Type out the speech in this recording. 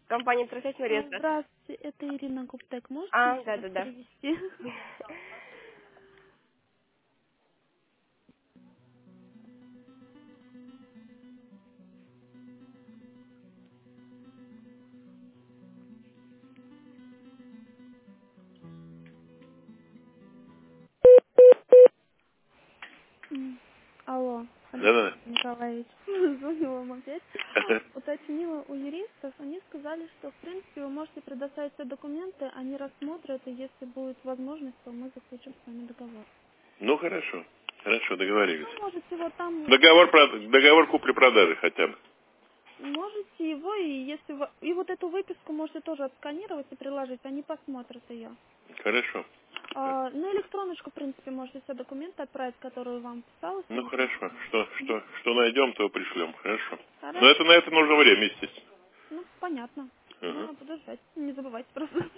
Компания «Тросясь Мария». Здравствуйте, это Ирина Гуптек. Можете Да, сейчас да, да. перевести? Алло, Да-да. Алексей Николаевич, звоню вам опять. Уточнила у юристов, они сказали, что в принципе вы можете предоставить все документы, они рассмотрят, и если будет возможность, то мы заключим с вами договор. Ну, хорошо. Хорошо, договорились. Ну, можете вот там, Договор купли-продажи хотя бы. можете его, и если и вот эту выписку можете тоже отсканировать и приложить, они посмотрят ее. Хорошо. На электроночку, в принципе, можете все документы отправить, которые вам писалось. Ну, хорошо. Что найдем, то пришлем. Хорошо. Но Хорошо. на это нужно время, естественно. Ну, понятно. Ну, Ага. я буду ждать. Не забывайте просто.